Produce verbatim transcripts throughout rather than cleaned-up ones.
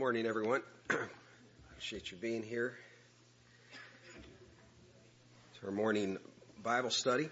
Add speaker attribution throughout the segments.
Speaker 1: Morning, everyone. Appreciate you being here. It's our morning Bible study,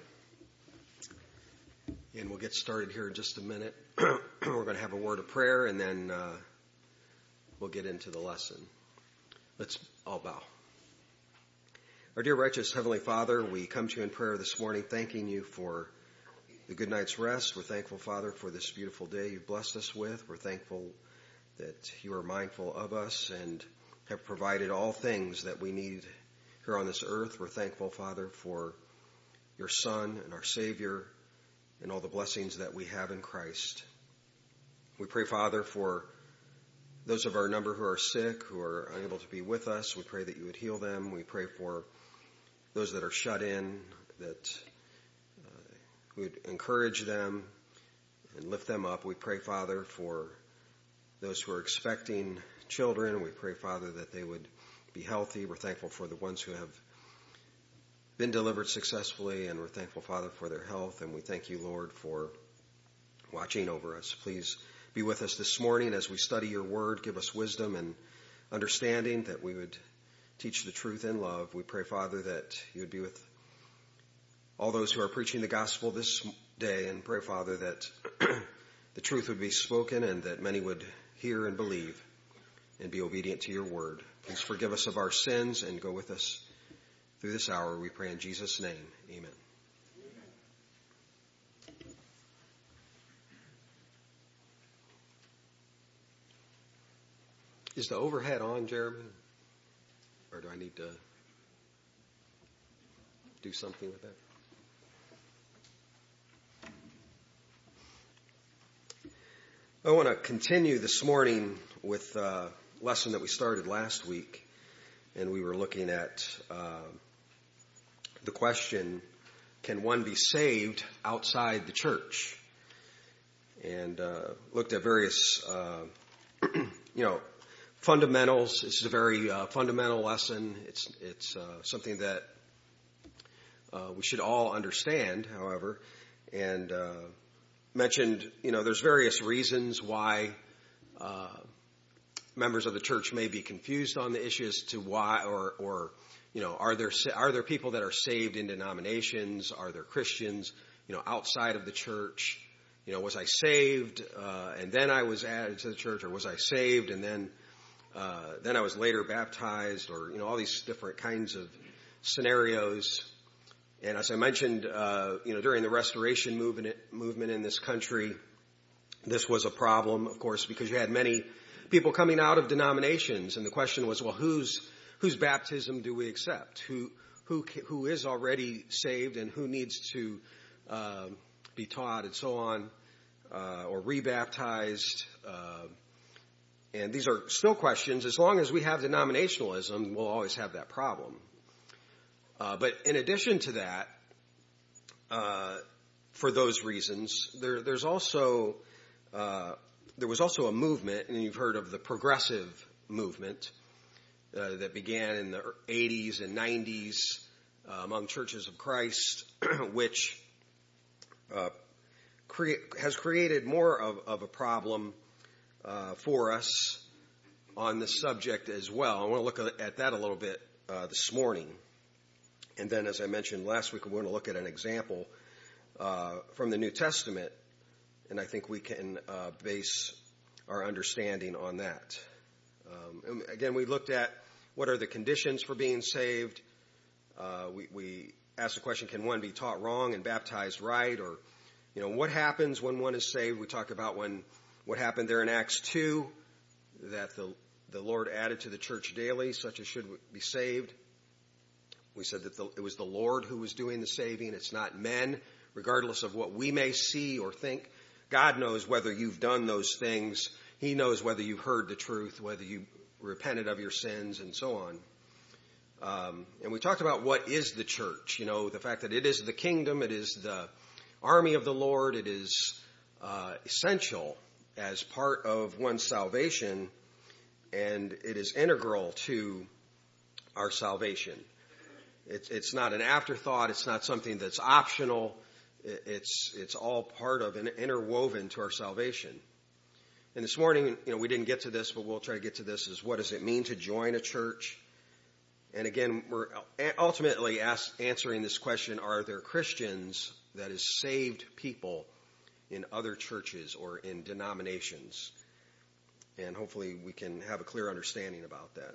Speaker 1: and we'll get started here in just a minute. We're going to have a word of prayer, and then uh, we'll get into the lesson. Let's all bow. Our dear righteous Heavenly Father, we come to you in prayer this morning, thanking you for the good night's rest. We're thankful, Father, for this beautiful day you've blessed us with. We're thankful that you are mindful of us and have provided all things that we need here on this earth. We're thankful, Father, for your Son and our Savior and all the blessings that we have in Christ. We pray, Father, for those of our number who are sick, who are unable to be with us. We pray that you would heal them. We pray for those that are shut in, that uh, we would encourage them and lift them up. We pray, Father, for those who are expecting children. We pray, Father, that they would be healthy. We're thankful for the ones who have been delivered successfully, and we're thankful, Father, for their health. And we thank you, Lord, for watching over us. Please be with us this morning as we study your word. Give us wisdom and understanding, that we would teach the truth in love. We pray, Father, that you would be with all those who are preaching the gospel this day, and pray, Father, that the truth would be spoken and that many would hear and believe and be obedient to your word. Please forgive us of our sins and go with us through this hour. We pray in Jesus' name. Amen. Is the overhead on, Jeremy? Or do I need to do something with that? I want to continue this morning with a lesson that we started last week, and we were looking at uh, the question, can one be saved outside the church? And uh, looked at various, uh, you know, fundamentals. This is a very uh, fundamental lesson. It's it's uh, something that uh, we should all understand, however, and uh, mentioned, you know, there's various reasons why uh, members of the church may be confused on the issue as to why, or, or, you know, are there are there people that are saved in denominations? Are there Christians, you know, outside of the church? You know, was I saved uh, and then I was added to the church, or was I saved and then uh, then I was later baptized, or, you know, all these different kinds of scenarios. And as I mentioned, uh, you know, during the Restoration movement, movement in this country, this was a problem, of course, because you had many people coming out of denominations, and the question was, well, whose whose baptism do we accept? Who who who is already saved, and who needs to uh, be taught, and so on, uh, or rebaptized? Uh, and these are still questions. As long as we have denominationalism, we'll always have that problem. Uh, but in addition to that, uh, for those reasons, there, there's also uh, there was also a movement, and you've heard of the progressive movement uh, that began in the eighties and nineties uh, among churches of Christ, which uh, crea- has created more of, of a problem uh, for us on this subject as well. I want to look at that a little bit uh, this morning. And then, as I mentioned last week, we want to look at an example uh, from the New Testament, and I think we can uh, base our understanding on that. Um, and again, we looked at what are the conditions for being saved. Uh, we, we asked the question, can one be taught wrong and baptized right? Or, you know, what happens when one is saved? We talked about when what happened there in Acts two, that the, the Lord added to the church daily, such as should be saved. We said that the, it was the Lord who was doing the saving. It's not men, regardless of what we may see or think. God knows whether you've done those things. He knows whether you've heard the truth, whether you repented of your sins, and so on. Um, and we talked about what is the church. You know, the fact that it is the kingdom, it is the army of the Lord, it is uh, essential as part of one's salvation, and it is integral to our salvation. It's, it's not an afterthought. It's not something that's optional. It's, it's all part of and interwoven to our salvation. And this morning, you know, we didn't get to this, but we'll try to get to this, is what does it mean to join a church? And again, we're ultimately ask, answering this question, are there Christians, that is saved people, in other churches or in denominations? And hopefully we can have a clear understanding about that.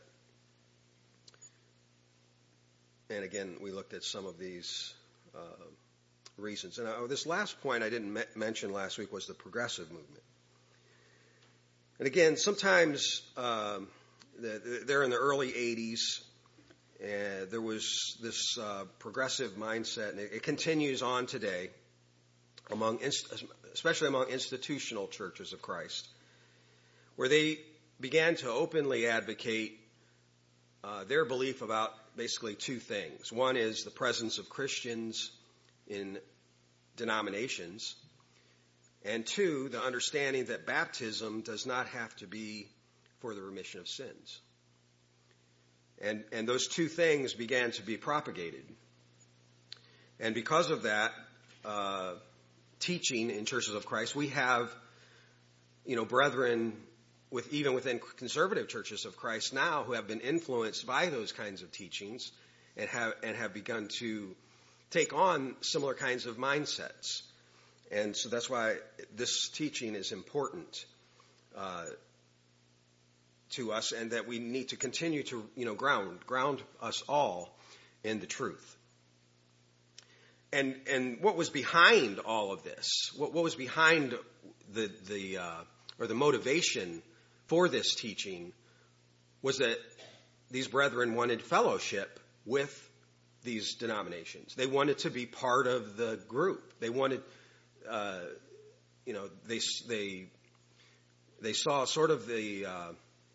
Speaker 1: And again, we looked at some of these uh, reasons. And uh, this last point I didn't me- mention last week was the progressive movement. And again, sometimes um, the, they're in the early eighties, and there was this uh, progressive mindset, and it, it continues on today, among inst- especially among institutional churches of Christ, where they began to openly advocate uh, their belief about basically two things. One is the presence of Christians in denominations, and two, the understanding that baptism does not have to be for the remission of sins. And, and those two things began to be propagated. And because of that uh, teaching in churches of Christ, we have, you know, brethren with even within conservative churches of Christ now who have been influenced by those kinds of teachings and have and have begun to take on similar kinds of mindsets. And so that's why this teaching is important uh, to us, and that we need to continue to, you know, ground ground us all in the truth. And and what was behind all of this? What, what was behind the the uh, or the motivation for this teaching was that these brethren wanted fellowship with these denominations. They wanted to be part of the group. They wanted, uh, you know, they they they saw sort of the uh,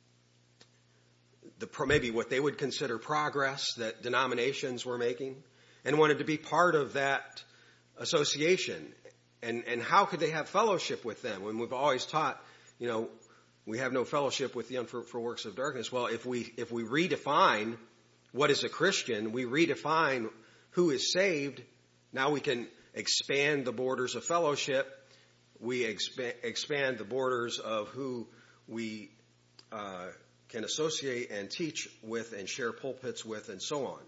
Speaker 1: the maybe what they would consider progress that denominations were making, and wanted to be part of that association. And and how could they have fellowship with them when we've always taught, you know, we have no fellowship with the unfruitful works of darkness? Well, if we if we redefine what is a Christian, we redefine who is saved, now we can expand the borders of fellowship. We expa- expand the borders of who we uh, can associate and teach with and share pulpits with and so on.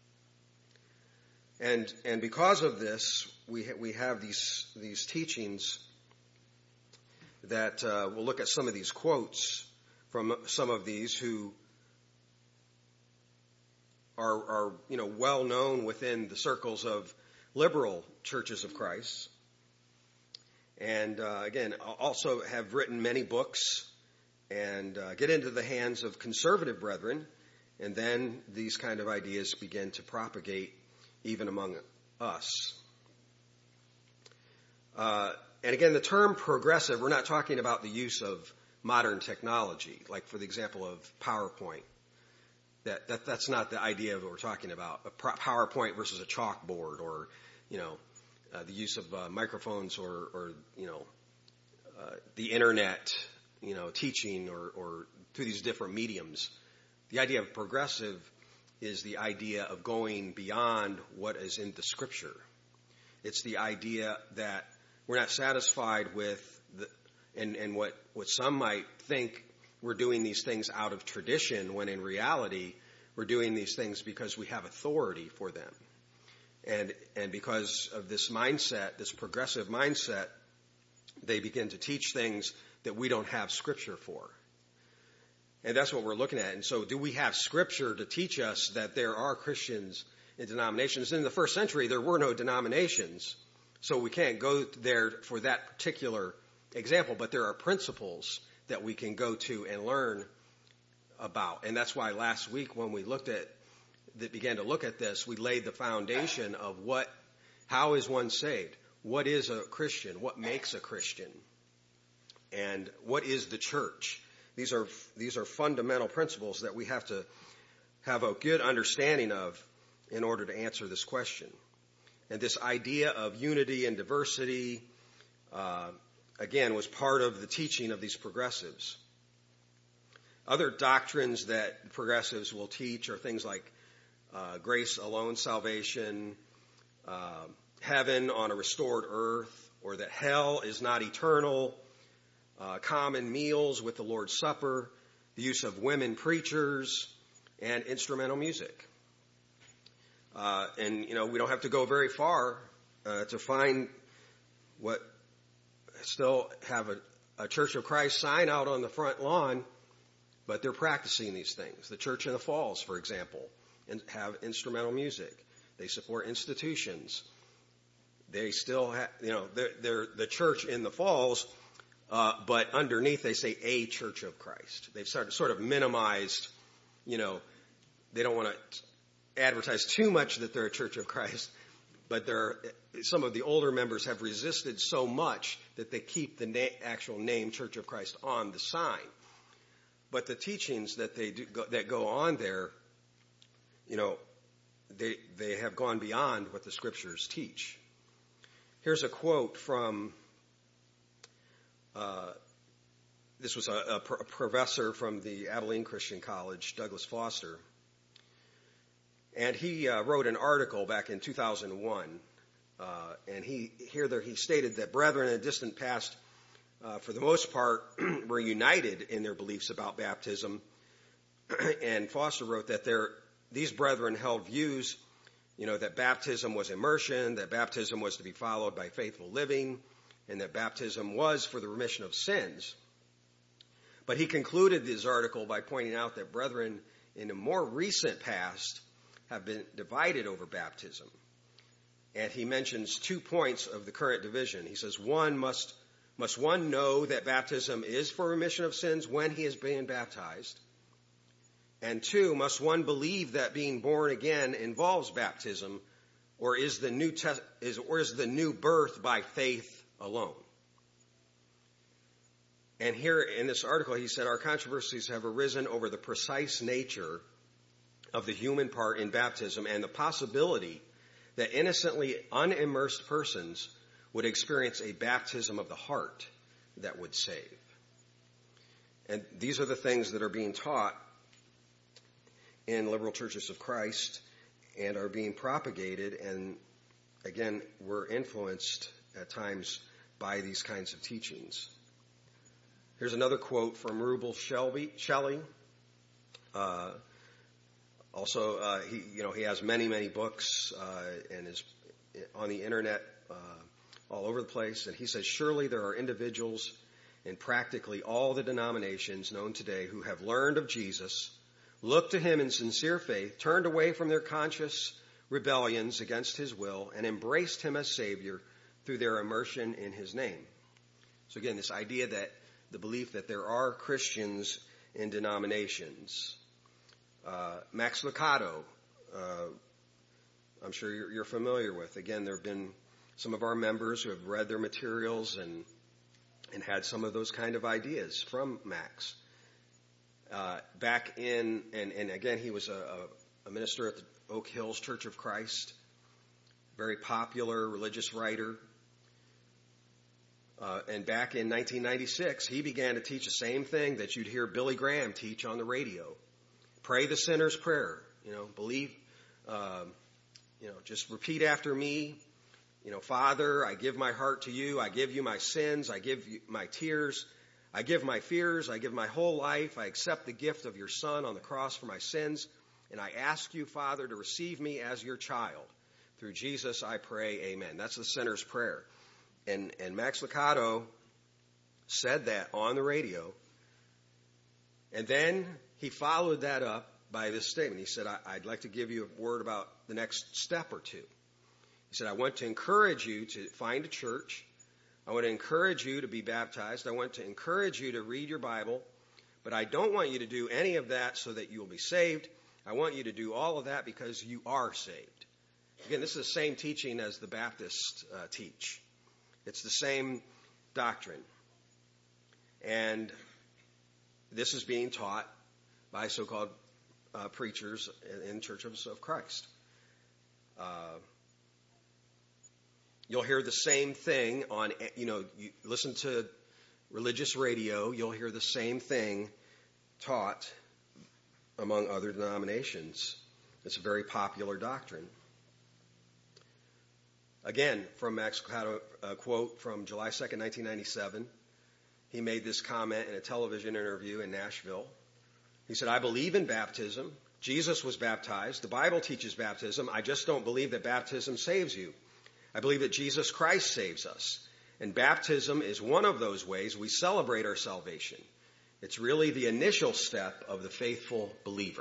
Speaker 1: And and because of this, we ha- we have these these teachings that uh, we'll look at some of these quotes from some of these who are, are you know, well known within the circles of liberal churches of Christ, and uh, again also have written many books and uh, get into the hands of conservative brethren, and then these kind of ideas begin to propagate even among us. Uh, and again, the term progressive, we're not talking about the use of modern technology, like for the example of PowerPoint. That, that that's not the idea of what we're talking about. A PowerPoint versus a chalkboard, or, you know, uh, the use of uh, microphones, or, or you know, uh, the internet, you know, teaching, or, or through these different mediums. The idea of progressive is the idea of going beyond what is in the Scripture. It's the idea that we're not satisfied with the, and, and what, what some might think we're doing these things out of tradition, when in reality we're doing these things because we have authority for them. And and because of this mindset, this progressive mindset, they begin to teach things that we don't have Scripture for. And that's what we're looking at. And so do we have Scripture to teach us that there are Christians in denominations? In the first century, there were no denominations, so we can't go there for that particular example, but there are principles that we can go to and learn about. And that's why last week when we looked at, that began to look at this, we laid the foundation of what, how is one saved? What is a Christian? What makes a Christian? And what is the church? These are, these are fundamental principles that we have to have a good understanding of in order to answer this question. And this idea of unity and diversity, uh, again, was part of the teaching of these progressives. Other doctrines that progressives will teach are things like uh, grace alone salvation, uh, heaven on a restored earth, or that hell is not eternal, uh, common meals with the Lord's Supper, the use of women preachers, and instrumental music. Uh, and, you know, we don't have to go very far uh, to find what still have a, a Church of Christ sign out on the front lawn, but they're practicing these things. The Church in the Falls, for example, and have instrumental music. They support institutions. They still have, you know, they're, they're the Church in the Falls, uh, but underneath they say a Church of Christ. They've started, sort of minimized, you know, they don't want to advertise too much that they're a Church of Christ, but they're, some of the older members have resisted so much that they keep the na- actual name Church of Christ on the sign. But the teachings that they do, go, that go on there, you know, they they have gone beyond what the Scriptures teach. Here's a quote from, uh, this was a, a, a professor from the Abilene Christian College, Douglas Foster, and he uh, wrote an article back in two thousand one, uh, and he here there he stated that brethren in the distant past, uh, for the most part, were united in their beliefs about baptism, and Foster wrote that there these brethren held views, you know, that baptism was immersion, that baptism was to be followed by faithful living, and that baptism was for the remission of sins. But he concluded this article by pointing out that brethren in a more recent past have been divided over baptism. And he mentions two points of the current division. He says, one, must, must one know that baptism is for remission of sins when he is being baptized? And two, must one believe that being born again involves baptism, or is the new te- is or is the new birth by faith alone? And here in this article, he said, our controversies have arisen over the precise nature of the human part in baptism and the possibility that innocently unimmersed persons would experience a baptism of the heart that would save. And these are the things that are being taught in liberal churches of Christ and are being propagated, and again, we're influenced at times by these kinds of teachings. Here's another quote from Rubel Shelby, Shelley. Uh, also, uh, he, you know, he has many, many books uh, and is on the internet uh, all over the place. And he says, surely there are individuals in practically all the denominations known today who have learned of Jesus, looked to him in sincere faith, turned away from their conscious rebellions against his will, and embraced him as Savior through their immersion in his name. So again, this idea that the belief that there are Christians in denominations. Uh, Max Lucado, uh, I'm sure you're, you're familiar with. Again, there have been some of our members who have read their materials and and had some of those kind of ideas from Max. Uh, back in, and, and again, he was a, a minister at the Oak Hills Church of Christ, very popular religious writer. Uh, and back in nineteen ninety-six, he began to teach the same thing that you'd hear Billy Graham teach on the radio. Pray the sinner's prayer. You know, believe, uh, you know, just repeat after me. You know, Father, I give my heart to you. I give you my sins. I give you my tears. I give my fears. I give my whole life. I accept the gift of your Son on the cross for my sins. And I ask you, Father, to receive me as your child. Through Jesus, I pray, amen. That's the sinner's prayer. And, and Max Lucado said that on the radio. And then he followed that up by this statement. He said, I, I'd like to give you a word about the next step or two. He said, I want to encourage you to find a church. I want to encourage you to be baptized. I want to encourage you to read your Bible. But I don't want you to do any of that so that you will be saved. I want you to do all of that because you are saved. Again, this is the same teaching as the Baptists uh, teach. It's the same doctrine. And this is being taught by so-called uh, preachers in, in churches of Christ. Uh, you'll hear the same thing on, you know, you listen to religious radio, you'll hear the same thing taught among other denominations. It's a very popular doctrine. Again, from Max Lucado, a quote from July second, nineteen ninety-seven. he made this comment in a television interview in Nashville. He said, I believe in baptism. Jesus was baptized. The Bible teaches baptism. I just don't believe that baptism saves you. I believe that Jesus Christ saves us. And baptism is one of those ways we celebrate our salvation. It's really the initial step of the faithful believer.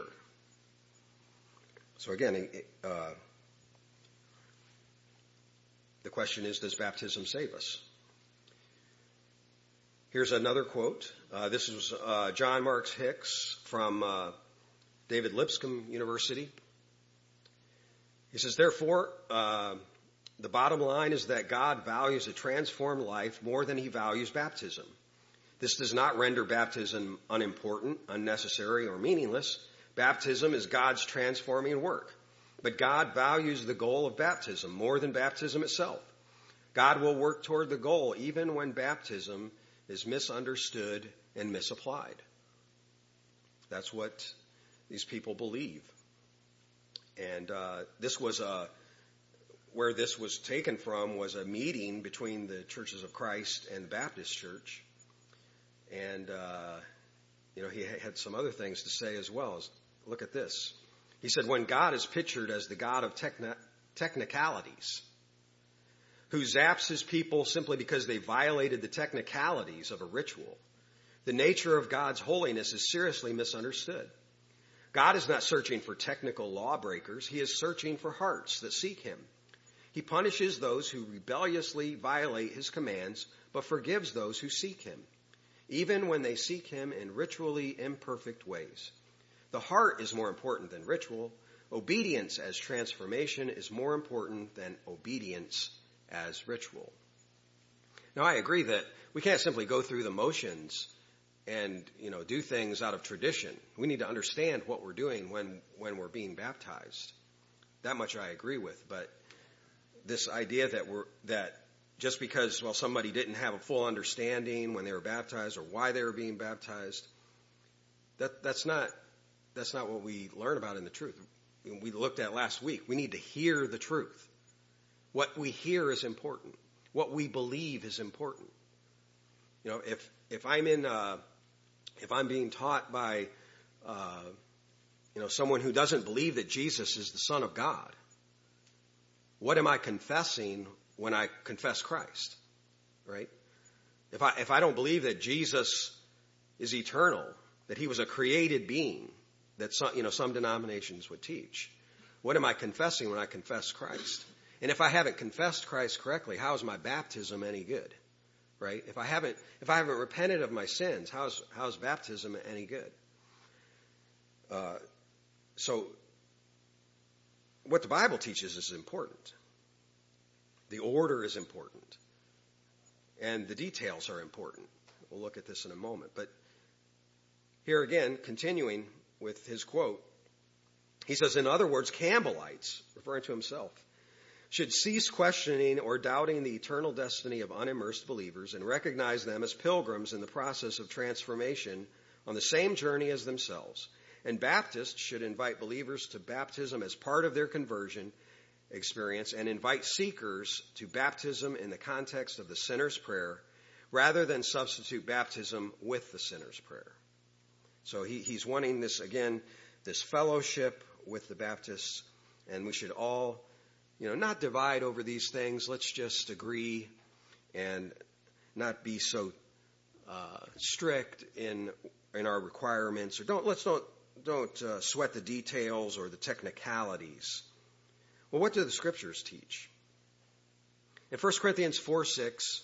Speaker 1: So again, uh, the question is, does baptism save us? Here's another quote. Uh, this is uh, John Marks Hicks from uh, David Lipscomb University. He says, therefore, uh, the bottom line is that God values a transformed life more than he values baptism. This does not render baptism unimportant, unnecessary, or meaningless. Baptism is God's transforming work. But God values the goal of baptism more than baptism itself. God will work toward the goal even when baptism is misunderstood and misapplied. That's what these people believe. And uh, this was a, where this was taken from was a meeting between the Churches of Christ and the Baptist Church. And, uh, you know, he had some other things to say as well. Look at this. He said, when God is pictured as the God of techni- technicalities, who zaps his people simply because they violated the technicalities of a ritual, the nature of God's holiness is seriously misunderstood. God is not searching for technical lawbreakers. He is searching for hearts that seek him. He punishes those who rebelliously violate his commands, but forgives those who seek him, even when they seek him in ritually imperfect ways. The heart is more important than ritual. Obedience as transformation is more important than obedience as ritual. Now, I agree that we can't simply go through the motions and, you know, do things out of tradition. We need to understand what we're doing when, when we're being baptized. That much I agree with. But this idea that we're, that just because, well, somebody didn't have a full understanding when they were baptized or why they were being baptized, that, that's not, that's not what we learn about in the truth. We looked at last week. We need to hear the truth. What we hear is important. What we believe is important. You know, if if I'm in, uh, if I'm being taught by, uh, you know, someone who doesn't believe that Jesus is the Son of God, what am I confessing when I confess Christ? Right? If I if I don't believe that Jesus is eternal, that he was a created being, that some, you know, some denominations would teach, what am I confessing when I confess Christ? And if I haven't confessed Christ correctly, how is my baptism any good? Right? If I haven't, if I haven't repented of my sins, how's, how's baptism any good? Uh, so, what the Bible teaches is important. The order is important. And the details are important. We'll look at this in a moment. But here again, continuing with his quote, he says, in other words, Campbellites, referring to himself, should cease questioning or doubting the eternal destiny of unimmersed believers and recognize them as pilgrims in the process of transformation on the same journey as themselves. And Baptists should invite believers to baptism as part of their conversion experience and invite seekers to baptism in the context of the sinner's prayer rather than substitute baptism with the sinner's prayer. So he, he's wanting this, again, this fellowship with the Baptists, and we should all, you know, not divide over these things. Let's just agree and not be so uh, strict in in our requirements, or don't let's don't don't uh, sweat the details or the technicalities. Well, what do the Scriptures teach? In First Corinthians four six,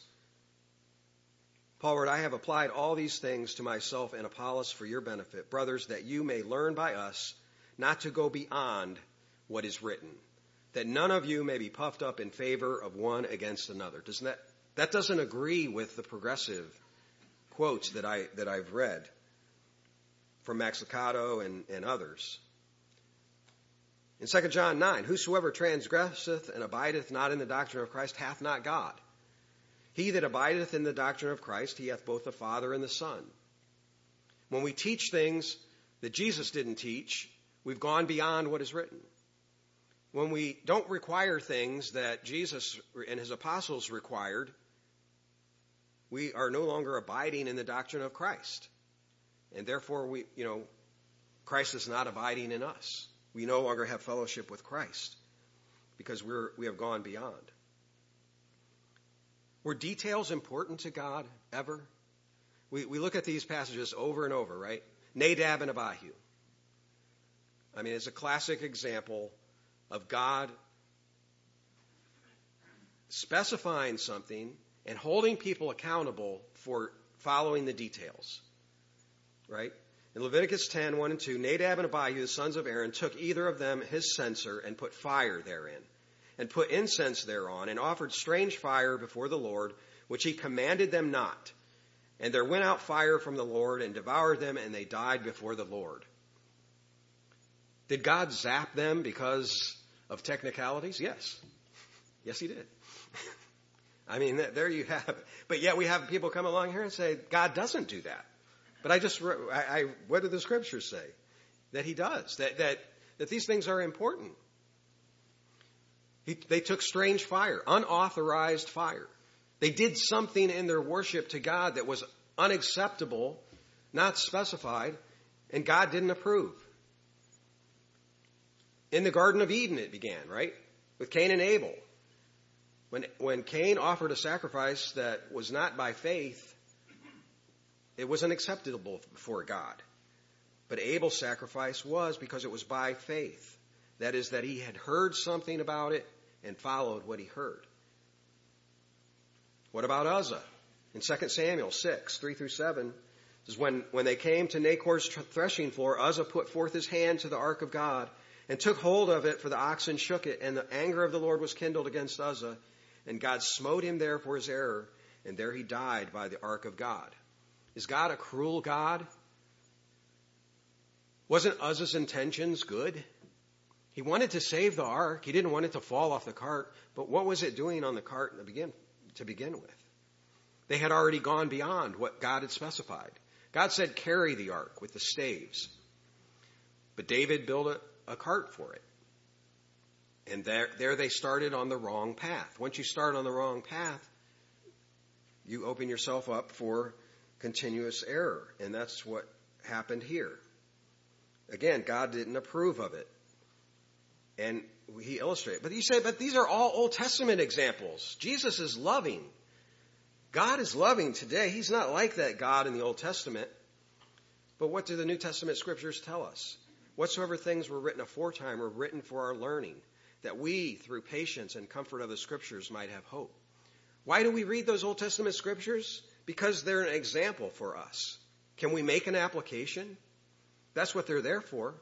Speaker 1: Paul wrote, I have applied all these things to myself and Apollos for your benefit, brothers, that you may learn by us not to go beyond what is written, that none of you may be puffed up in favor of one against another. Doesn't that, that doesn't agree with the progressive quotes that I, that I've read from Max Lucado and, and others. In Second John nine, whosoever transgresseth and abideth not in the doctrine of Christ hath not God. He that abideth in the doctrine of Christ, he hath both the Father and the Son. When we teach things that Jesus didn't teach, we've gone beyond what is written. When we don't require things that Jesus and his apostles required, we are no longer abiding in the doctrine of Christ. And therefore, we, you know, Christ is not abiding in us. We no longer have fellowship with Christ because we're, we have gone beyond. Were details important to God ever? We, we look at these passages over and over, right? Nadab and Abihu. I mean, it's a classic example of God specifying something and holding people accountable for following the details, right? In Leviticus ten, one and two, Nadab and Abihu, the sons of Aaron, took either of them his censer and put fire therein, and put incense thereon, and offered strange fire before the Lord, which he commanded them not. And there went out fire from the Lord and devoured them, and they died before the Lord. Did God zap them because of technicalities? Yes. Yes, he did. I mean, there you have it. But yet we have people come along here and say, God doesn't do that. But I just, I, I what do the scriptures say? That he does. That, that, that these things are important. He, they took strange fire, unauthorized fire. They did something in their worship to God that was unacceptable, not specified, and God didn't approve. In the Garden of Eden it began, right? With Cain and Abel. When, when Cain offered a sacrifice that was not by faith, it wasn't acceptable before God. But Abel's sacrifice was because it was by faith. That is, that he had heard something about it and followed what he heard. What about Uzzah? In Second Samuel six, three through seven, it says, when, when they came to Nachor's threshing floor, Uzzah put forth his hand to the ark of God and took hold of it, for the oxen shook it, and the anger of the Lord was kindled against Uzzah, and God smote him there for his error, and there he died by the ark of God. Is God a cruel God? Wasn't Uzzah's intentions good? He wanted to save the ark. He didn't want it to fall off the cart. But what was it doing on the cart in the begin, to begin with? They had already gone beyond what God had specified. God said, carry the ark with the staves. But David built a, a cart for it. And there, there they started on the wrong path. Once you start on the wrong path, you open yourself up for continuous error. And that's what happened here. Again, God didn't approve of it. And he illustrated. But you say, but these are all Old Testament examples. Jesus is loving. God is loving today. He's not like that God in the Old Testament. But what do the New Testament scriptures tell us? Whatsoever things were written aforetime were written for our learning, that we, through patience and comfort of the scriptures, might have hope. Why do we read those Old Testament scriptures? Because they're an example for us. Can we make an application? That's what they're there for.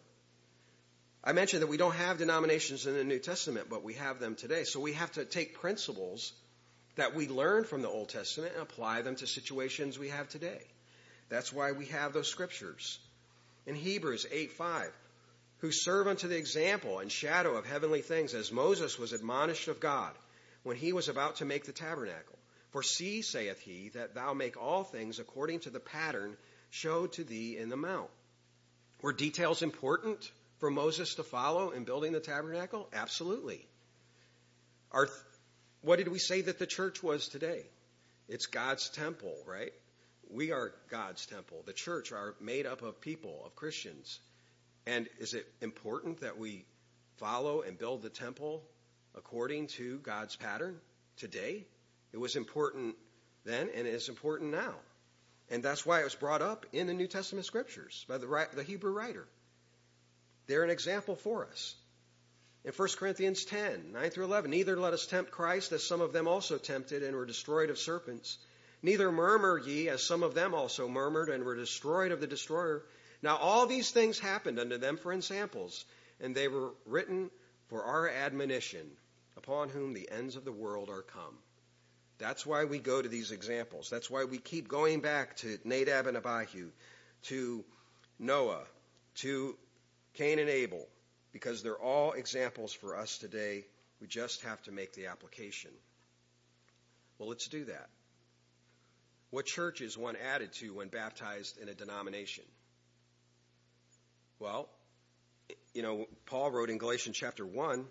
Speaker 1: I mentioned that we don't have denominations in the New Testament, but we have them today. So we have to take principles that we learned from the Old Testament and apply them to situations we have today. That's why we have those scriptures. In Hebrews eight five, who serve unto the example and shadow of heavenly things, as Moses was admonished of God when he was about to make the tabernacle. For see, saith he, that thou make all things according to the pattern showed to thee in the mount. Were details important for Moses to follow in building the tabernacle? Absolutely. Our, what did we say that the church was today? It's God's temple, right? We are God's temple. The church are made up of people, of Christians. And is it important that we follow and build the temple according to God's pattern today? It was important then, and it is important now. And that's why it was brought up in the New Testament scriptures by the, the Hebrew writer. They're an example for us. In First Corinthians ten, nine through eleven, neither let us tempt Christ, as some of them also tempted and were destroyed of serpents. Neither murmur ye, as some of them also murmured and were destroyed of the destroyer. Now all these things happened unto them for ensamples, and they were written for our admonition, upon whom the ends of the world are come. That's why we go to these examples. That's why we keep going back to Nadab and Abihu, to Noah, to Cain and Abel, because they're all examples for us today. We just have to make the application. Well, let's do that. What church is one added to when baptized in a denomination? Well, you know, Paul wrote in Galatians chapter one,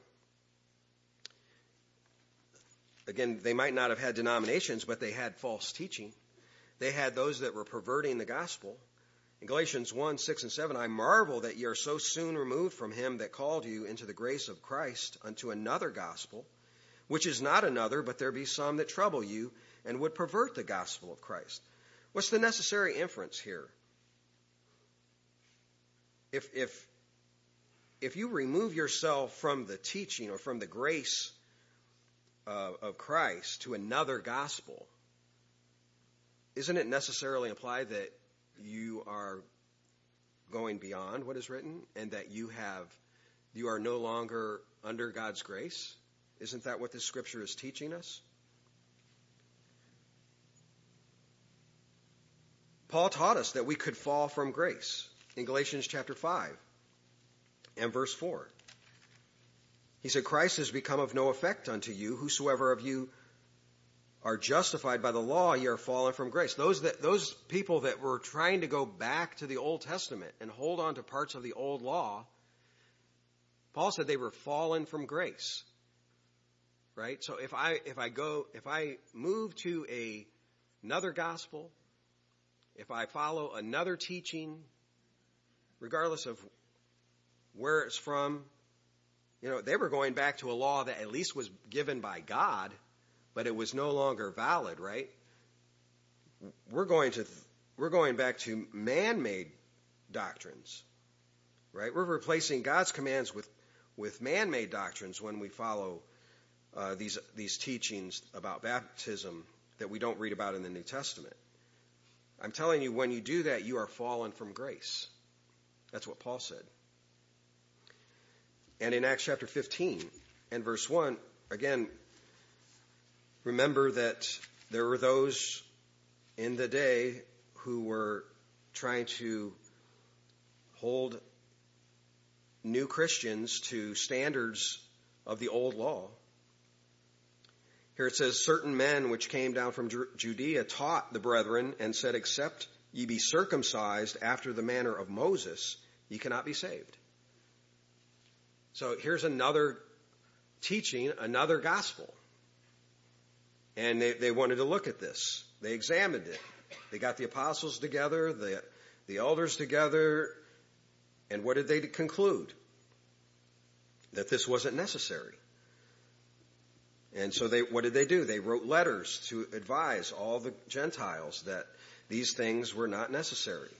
Speaker 1: again, they might not have had denominations, but they had false teaching. They had those that were perverting the gospel. In Galatians one, six and seven, I marvel that ye are so soon removed from him that called you into the grace of Christ unto another gospel, which is not another, but there be some that trouble you and would pervert the gospel of Christ. What's the necessary inference here? If, if, if you remove yourself from the teaching or from the grace uh, of Christ to another gospel, isn't it necessarily implied that you are going beyond what is written and that you have, you are no longer under God's grace? Isn't that what this scripture is teaching us? Paul taught us that we could fall from grace in Galatians chapter five and verse four. He said, Christ has become of no effect unto you. Whosoever of you are justified by the law, ye are fallen from grace. Those that, those people that were trying to go back to the Old Testament and hold on to parts of the old law, Paul said they were fallen from grace. Right? So if I, if I go, if I move to a, another gospel, if I follow another teaching, regardless of where it's from, you know, they were going back to a law that at least was given by God, but it was no longer valid, right? We're going to, we're going back to man-made doctrines, right? We're replacing God's commands with, with man-made doctrines when we follow uh, these, these teachings about baptism that we don't read about in the New Testament. I'm telling you, when you do that, you are fallen from grace. That's what Paul said. And in Acts chapter fifteen and verse one, again, remember that there were those in the day who were trying to hold new Christians to standards of the old law. Here it says, certain men which came down from Judea taught the brethren and said, except ye be circumcised after the manner of Moses, ye cannot be saved. So here's another teaching, another gospel. And they, they wanted to look at this. They examined it. They got the apostles together, the, the elders together, and what did they conclude? That this wasn't necessary. And so they, what did they do? They wrote letters to advise all the Gentiles that these things were not necessary.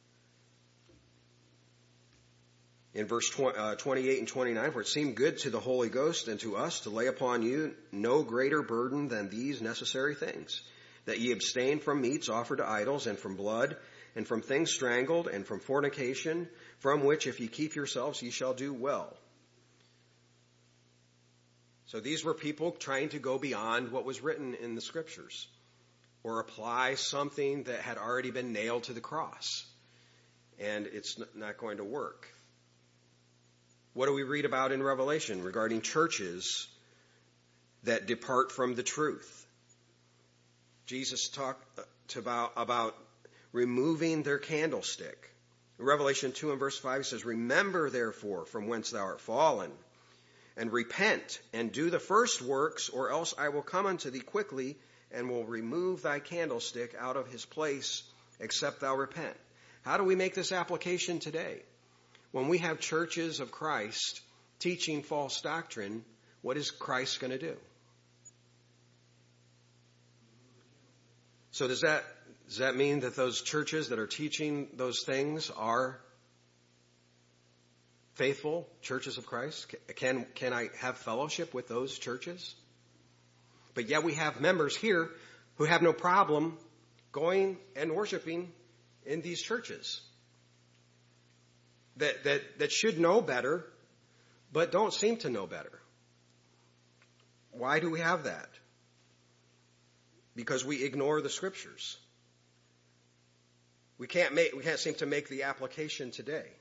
Speaker 1: In verse twenty-eight and twenty-nine, for it seemed good to the Holy Ghost and to us to lay upon you no greater burden than these necessary things, that ye abstain from meats offered to idols, and from blood, and from things strangled, and from fornication, from which if ye keep yourselves, ye shall do well. So these were people trying to go beyond what was written in the scriptures, or apply something that had already been nailed to the cross. And it's not going to work. What do we read about in Revelation regarding churches that depart from the truth? Jesus talked about, about removing their candlestick. In Revelation two and verse five, he says, remember therefore from whence thou art fallen, and repent, and do the first works, or else I will come unto thee quickly, and will remove thy candlestick out of his place, except thou repent. How do we make this application today? When we have churches of Christ teaching false doctrine, what is Christ going to do? So does that, does that mean that those churches that are teaching those things are faithful churches of Christ? Can, can I have fellowship with those churches? But yet we have members here who have no problem going and worshiping in these churches. That, that, that should know better, but don't seem to know better. Why do we have that? Because we ignore the scriptures. We can't make, we can't seem to make the application today.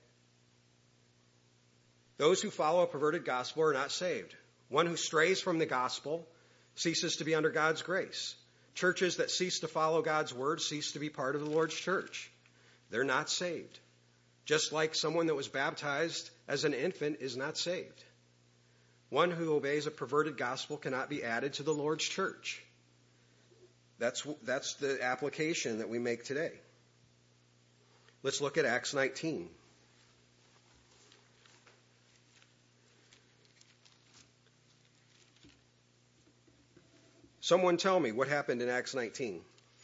Speaker 1: Those who follow a perverted gospel are not saved. One who strays from the gospel ceases to be under God's grace. Churches that cease to follow God's word cease to be part of the Lord's church. They're not saved. Just like someone that was baptized as an infant is not saved. One who obeys a perverted gospel cannot be added to the Lord's church. That's, that's the application that we make today. Let's look at Acts nineteen. Someone tell me what happened in Acts nineteen.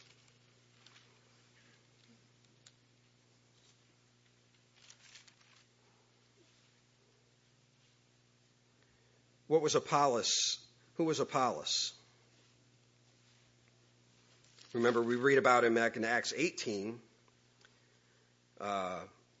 Speaker 1: What was Apollos? Who was Apollos? Remember, we read about him back in Acts eighteen. Uh,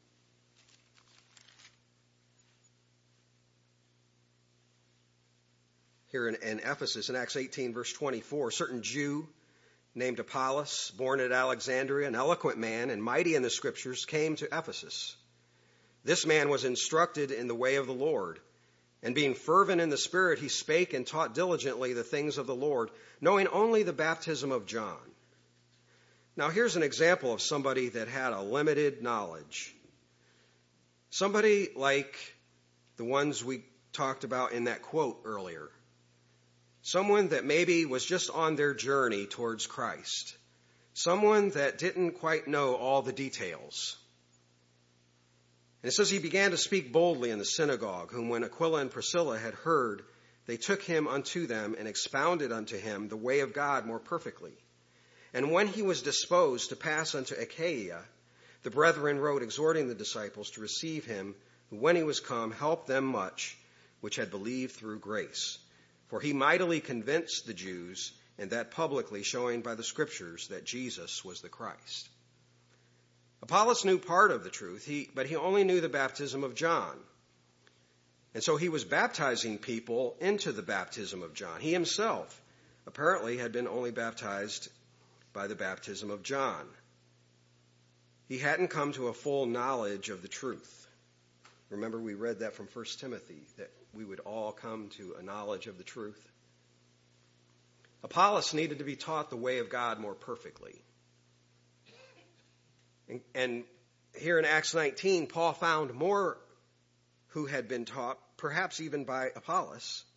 Speaker 1: here in, in Ephesus, in Acts eighteen, verse twenty-four, a certain Jew named Apollos, born at Alexandria, an eloquent man and mighty in the Scriptures, came to Ephesus. This man was instructed in the way of the Lord, and being fervent in the Spirit, he spake and taught diligently the things of the Lord, knowing only the baptism of John. Now here's an example of somebody that had a limited knowledge. Somebody like the ones we talked about in that quote earlier. Someone that maybe was just on their journey towards Christ. Someone that didn't quite know all the details. And it says he began to speak boldly in the synagogue, whom when Aquila and Priscilla had heard, they took him unto them and expounded unto him the way of God more perfectly. And when he was disposed to pass unto Achaia, the brethren wrote, exhorting the disciples to receive him, who when he was come helped them much, which had believed through grace. For he mightily convinced the Jews, and that publicly, showing by the Scriptures that Jesus was the Christ. Apollos knew part of the truth, he, but he only knew the baptism of John. And so he was baptizing people into the baptism of John. He himself apparently had been only baptized by the baptism of John. He hadn't come to a full knowledge of the truth. Remember, we read that from First Timothy, that we would all come to a knowledge of the truth. Apollos needed to be taught the way of God more perfectly. And, and here in Acts nineteen, Paul found more who had been taught, perhaps even by Apollos,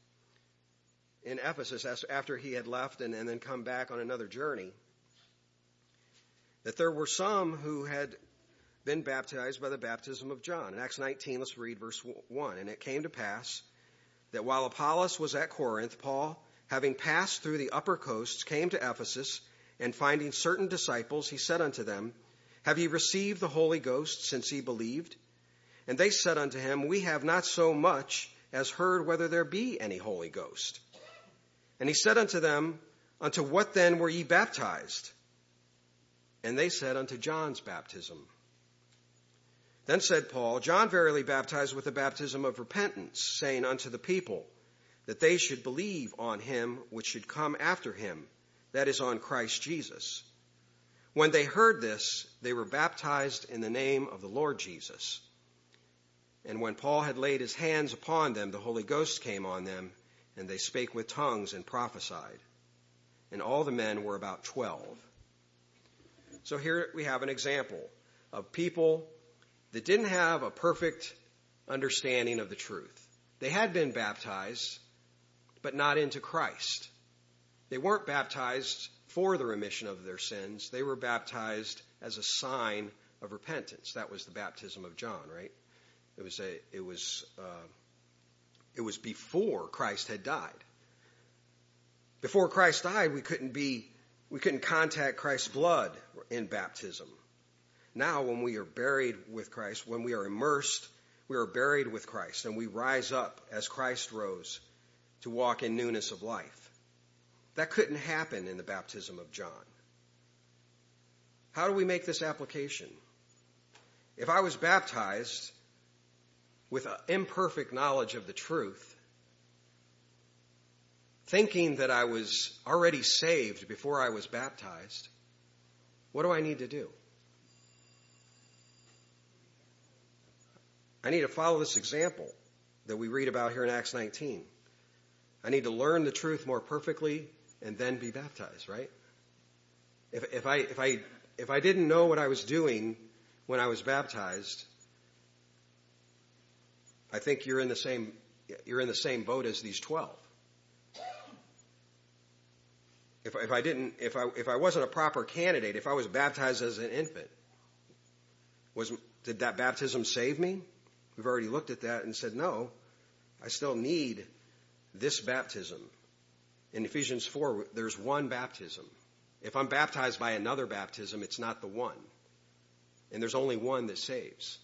Speaker 1: in Ephesus after he had left and, and then come back on another journey. That there were some who had been baptized by the baptism of John. In Acts nineteen, let's read verse one. And it came to pass that while Apollos was at Corinth, Paul, having passed through the upper coasts, came to Ephesus, and finding certain disciples, he said unto them, Have ye received the Holy Ghost since ye believed? And they said unto him, We have not so much as heard whether there be any Holy Ghost. And he said unto them, Unto what then were ye baptized? And they said, Unto John's baptism. Then said Paul, John verily baptized with the baptism of repentance, saying unto the people, that they should believe on him which should come after him, that is, on Christ Jesus. When they heard this, they were baptized in the name of the Lord Jesus. And when Paul had laid his hands upon them, the Holy Ghost came on them, and they spake with tongues and prophesied. And all the men were about twelve. So here we have an example of people that didn't have a perfect understanding of the truth. They had been baptized, but not into Christ. They weren't baptized for the remission of their sins. They were baptized as a sign of repentance. That was the baptism of John, right? It was a, it was, uh, it was before Christ had died. Before Christ died, we couldn't be, we couldn't contact Christ's blood in baptism. Now, when we are buried with Christ, when we are immersed, we are buried with Christ, and we rise up as Christ rose to walk in newness of life. That couldn't happen in the baptism of John. How do we make this application? If I was baptized with an imperfect knowledge of the truth, thinking that I was already saved before I was baptized, what do I need to do? I need to follow this example that we read about here in Acts nineteen. I need to learn the truth more perfectly and then be baptized, right? If, if I if I if I didn't know what I was doing when I was baptized, I think you're in the same you're in the same boat as these twelve. If, if I didn't, if I, if I wasn't a proper candidate, if I was baptized as an infant, was, did that baptism save me? We've already looked at that and said, no, I still need this baptism. In Ephesians four, there's one baptism. If I'm baptized by another baptism, it's not the one. And there's only one that saves.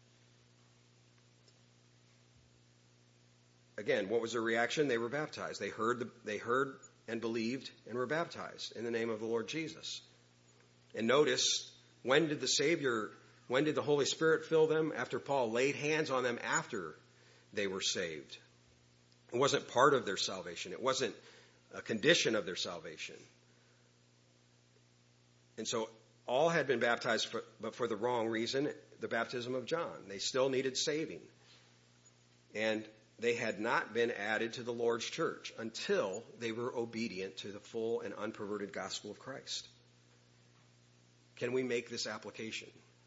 Speaker 1: Again, what was their reaction? They were baptized. They heard, the, they heard and believed and were baptized in the name of the Lord Jesus. And notice, when did the Savior, when did the Holy Spirit fill them? After Paul laid hands on them after they were saved. It wasn't part of their salvation. It wasn't a condition of their salvation. And so all had been baptized, for, but for the wrong reason, the baptism of John. They still needed saving. And they had not been added to the Lord's church until they were obedient to the full and unperverted gospel of Christ. Can we make this application?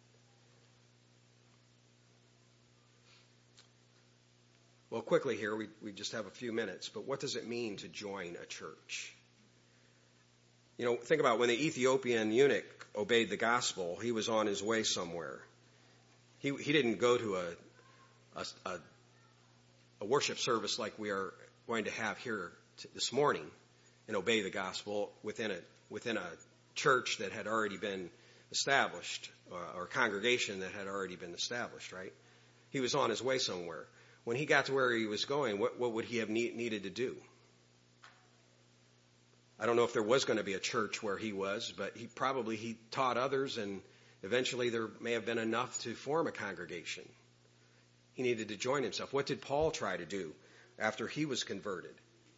Speaker 1: Well, quickly here, we, we just have a few minutes, but what does it mean to join a church? You know, think about when the Ethiopian eunuch obeyed the gospel, he was on his way somewhere. He, he didn't go to a, a, a, a worship service like we are going to have here t- this morning and obey the gospel within a, within a church that had already been established, or, or a congregation that had already been established, right? He was on his way somewhere. When he got to where he was going, what, what would he have need, needed to do? I don't know if there was going to be a church where he was, but he probably he taught others, and eventually there may have been enough to form a congregation. He needed to join himself. What did Paul try to do after he was converted?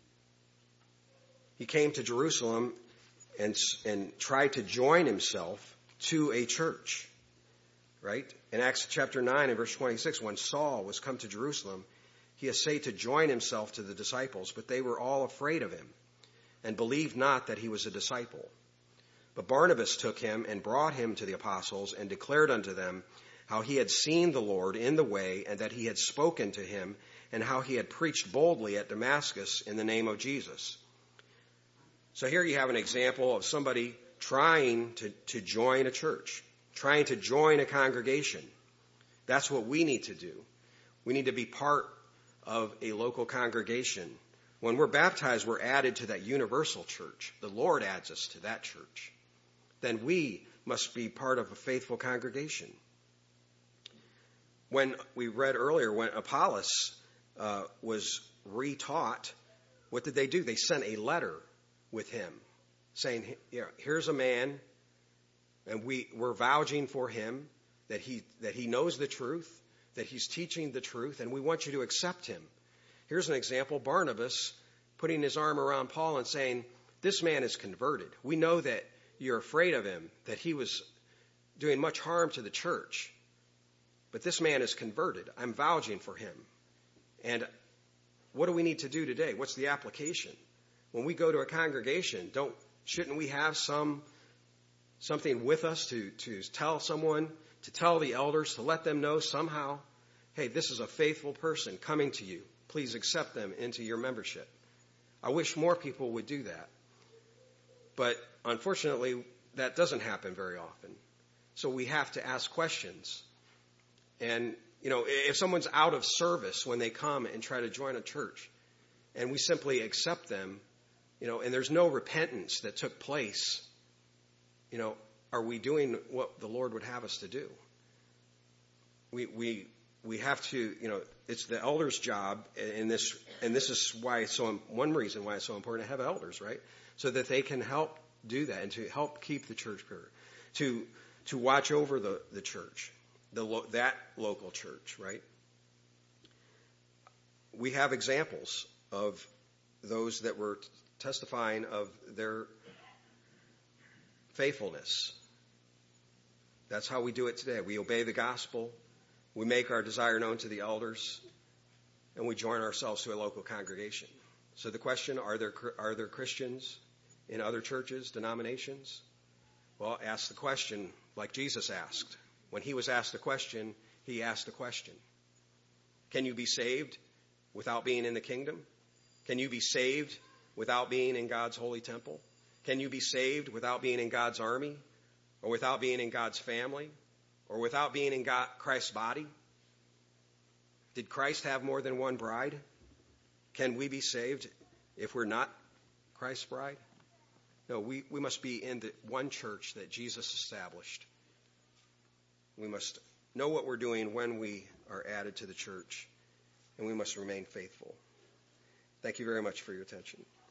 Speaker 1: He came to Jerusalem and, and tried to join himself to a church. Right? In Acts chapter nine and verse twenty-six, when Saul was come to Jerusalem, he essayed to join himself to the disciples, but they were all afraid of him and believed not that he was a disciple. But Barnabas took him and brought him to the apostles and declared unto them how he had seen the Lord in the way and that he had spoken to him and how he had preached boldly at Damascus in the name of Jesus. So here you have an example of somebody trying to, to join a church. Trying to join a congregation. That's what we need to do. We need to be part of a local congregation. When we're baptized, we're added to that universal church. The Lord adds us to that church. Then we must be part of a faithful congregation. When we read earlier, when Apollos uh, was retaught, what did they do? They sent a letter with him saying, "Here, here's a man, and we, we're vouching for him that he, that he knows the truth, that he's teaching the truth, and we want you to accept him." Here's an example, Barnabas putting his arm around Paul and saying, this man is converted. We know that you're afraid of him, that he was doing much harm to the church. But this man is converted. I'm vouching for him. And what do we need to do today? What's the application? When we go to a congregation, don't, shouldn't we have some something with us to, to tell someone, to tell the elders, to let them know somehow, hey, this is a faithful person coming to you. Please accept them into your membership. I wish more people would do that. But unfortunately, that doesn't happen very often. So we have to ask questions. And, you know, if someone's out of service when they come and try to join a church, and we simply accept them, you know, and there's no repentance that took place, you know, are we doing what the Lord would have us to do? We we we have to, you know, it's the elders' job in this, and this is why it's so, one reason why it's so important to have elders, right? So that they can help do that and to help keep the church pure, to to watch over the, the church, the that local church, right? We have examples of those that were testifying of their faithfulness. That's how we do it today. We obey the gospel. We make our desire known to the elders, and we join ourselves to a local congregation. So the question, are there are there Christians in other churches, denominations? Well, ask the question like Jesus asked. When he was asked a question, he asked a question. Can you be saved without being in the kingdom? Can you be saved without being in God's holy temple? Can you be saved without being in God's army, or without being in God's family, or without being in God, Christ's body? Did Christ have more than one bride? Can we be saved if we're not Christ's bride? No, we, we must be in the one church that Jesus established. We must know what we're doing when we are added to the church, and we must remain faithful. Thank you very much for your attention.